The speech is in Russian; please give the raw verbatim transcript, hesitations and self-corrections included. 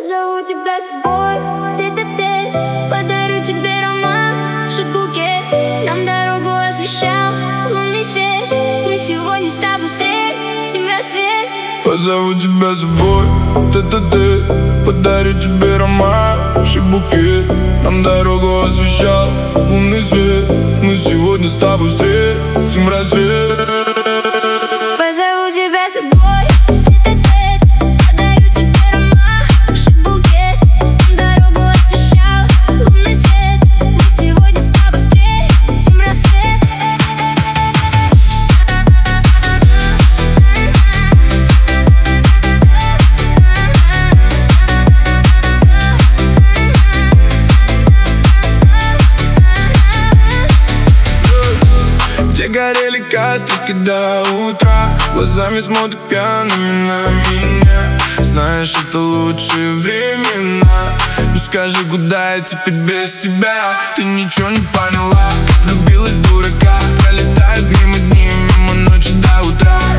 Позову тебя с собой, тет-а-тет. Подарю тебе ромашек букет. Нам дорогу освещал лунный свет. Мы сегодня с тобой встретим рассвет. Позову тебя с собой, тет-а-тет. Подарю тебе ромашек букет. Нам дорогу освещал лунный свет. Мы сегодня с тобой встретим рассвет. Позову тебя с собой, тет-а-тет. Подарю тебе ромашек букет. Нам дорогу освещал лунный свет. Мы сегодня с тобой встретим рассвет. Где горели кострики до утра, глазами смотрят пьяными на меня. Знаешь, это лучшие времена. Ну скажи, куда я теперь без тебя? Ты ничего не поняла, как влюбилась дурака. Пролетают мимо дни, мимо ночи до утра.